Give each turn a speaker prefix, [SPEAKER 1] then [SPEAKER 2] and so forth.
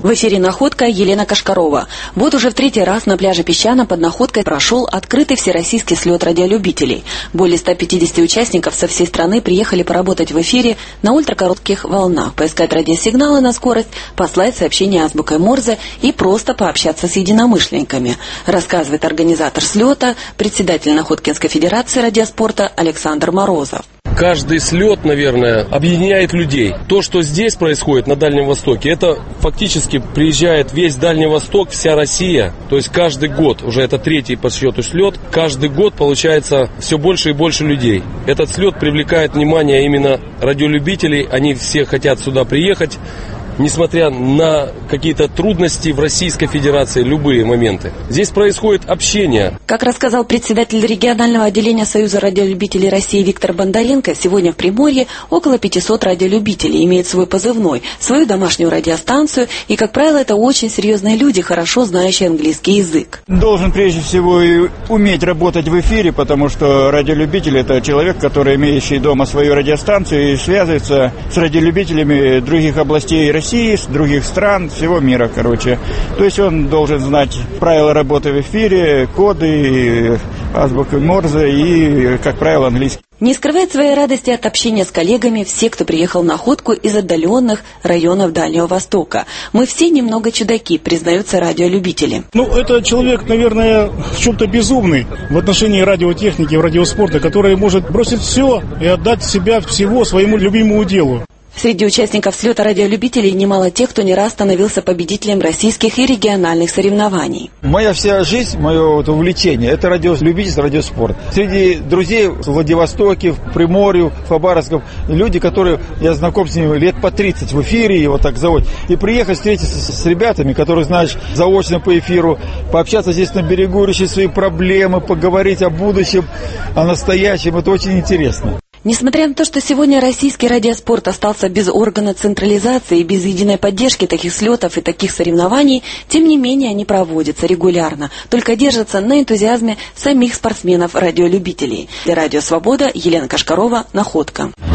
[SPEAKER 1] В эфире «Находка» Елена Кашкарова. Вот уже в третий раз на пляже Песчаном под Находкой прошел открытый всероссийский слет радиолюбителей. Более 150 участников со всей страны приехали поработать в эфире на ультракоротких волнах, поискать радиосигналы на скорость, послать сообщения азбукой Морзе и просто пообщаться с единомышленниками, рассказывает организатор слета, председатель Находкинской федерации радиоспорта Александр Морозов.
[SPEAKER 2] Каждый слет, наверное, объединяет людей. То, что здесь происходит на Дальнем Востоке, это фактически приезжает весь Дальний Восток, вся Россия. То есть каждый год, уже это третий по счету слет, каждый год получается все больше и больше людей. Этот слет привлекает внимание именно радиолюбителей, они все хотят сюда приехать. Несмотря на какие-то трудности в Российской Федерации, любые моменты. Здесь происходит общение.
[SPEAKER 1] Как рассказал председатель регионального отделения Союза радиолюбителей России Виктор Бондаренко, сегодня в Приморье около 500 радиолюбителей имеют свой позывной, свою домашнюю радиостанцию, и, как правило, это очень серьезные люди, хорошо знающие английский язык.
[SPEAKER 3] Должен прежде всего уметь работать в эфире, потому что радиолюбитель – это человек, который имеющий дома свою радиостанцию и связывается с радиолюбителями других областей России, с других стран, всего мира, короче. То есть он должен знать правила работы в эфире, коды, азбуку Морзе и, как правило, английский.
[SPEAKER 1] Не скрывает своей радости от общения с коллегами все, кто приехал на Находку из отдаленных районов Дальнего Востока. Мы все немного чудаки, признаются радиолюбители.
[SPEAKER 4] Это человек, наверное, в чем-то безумный в отношении радиотехники, радиоспорта, который может бросить все и отдать себя всего своему любимому делу.
[SPEAKER 1] Среди участников слета радиолюбителей немало тех, кто не раз становился победителем российских и региональных соревнований.
[SPEAKER 5] Моя вся жизнь, мое увлечение – это радиолюбительство, радиоспорт. Среди друзей в Владивостоке, в Приморье, в Хабаровском, люди, которые, я знаком с ними лет по 30 в эфире, его так зовут, и приехать встретиться с ребятами, которых знаешь заочно по эфиру, пообщаться здесь на берегу, решить свои проблемы, поговорить о будущем, о настоящем – это очень интересно.
[SPEAKER 1] Несмотря на то, что сегодня российский радиоспорт остался без органа централизации и без единой поддержки таких слетов и таких соревнований, тем не менее они проводятся регулярно, только держатся на энтузиазме самих спортсменов-радиолюбителей. Для Радио Свобода, Елена Кашкарова, Находка.